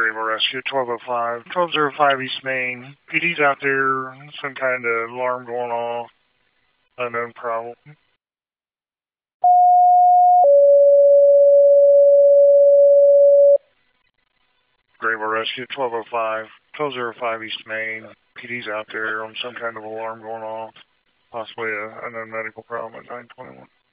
Greenville Rescue, 1205. 1205 East Main. PD's out there. Some kind of alarm going off. Unknown problem. Greenville Rescue, 1205. 1205 East Main. PD's out there on some kind of alarm going off. Possibly a unknown medical problem at 921.